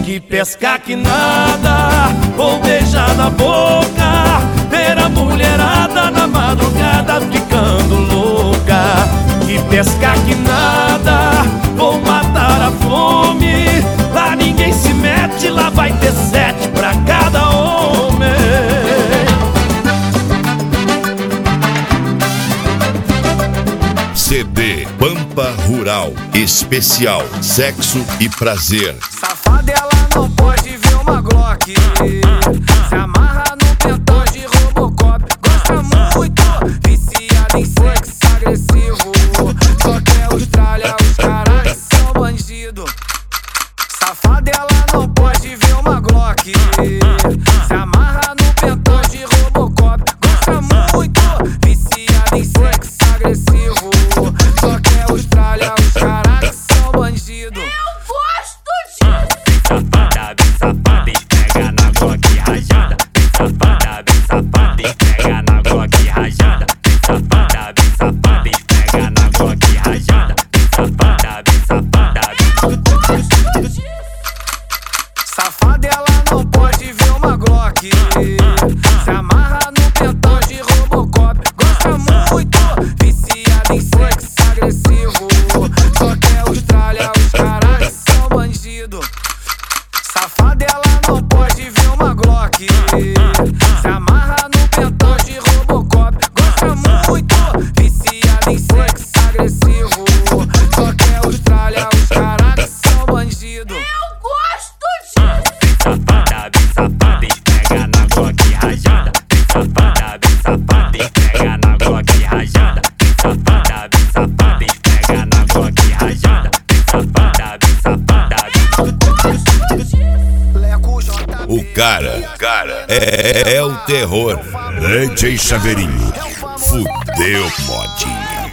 que pescar que nada, ou beijar na boca, ver a mulherada na madrugada ficando louca. Que pescar que nada, ou matar a fome, lá ninguém se mete, lá vai ter 7 pra cada homem. CD Pampa Rural Especial Sexo e Prazer. Safada, ela não pode ver uma Glock. Se amarra no pentão de Robocop. Gosta muito, viciada em sexo agressivo. Só quer Austrália, os caras são bandido. Safada, ela não pode ver uma Glock. Se amarra no pentão de Robocop. Gosta muito, viciada em sexo agressivo. Só quer Austrália, os caras são bandido. Safada, esfrega na Glock rajada. Safada, esfrega na Glock rajada. Safada, esfrega na Glock rajada. Safada, ela não pode ver uma Glock. Se amarra no pentão de Robocop. Gosta muito, viciada em sexo agressivo. Só quer Austrália, os caras são bandido. Safada, ela não pode ver uma Glock. Se amarra no pentão de Robocop. Gosta muito, viciada em sexo agressivo. Só quer Austrália, os caras são bandido. Safada, esfrega na Glock rajada. Safada, esfrega na Glock rajada. Safada, esfrega na Glock rajada. Safada. O cara é o terror. DJ Chaveirinho, fudeu modinha.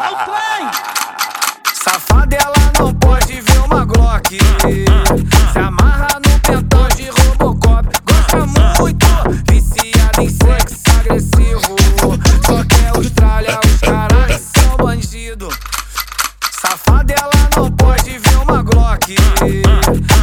Safada, ela não pode ver uma Glock. Se amarra no pentão de Robocop. Gosta muito, viciada em sexo agressivo. Só quer Austrália, os caras são bandido. Safada, ela não pode ver uma Glock.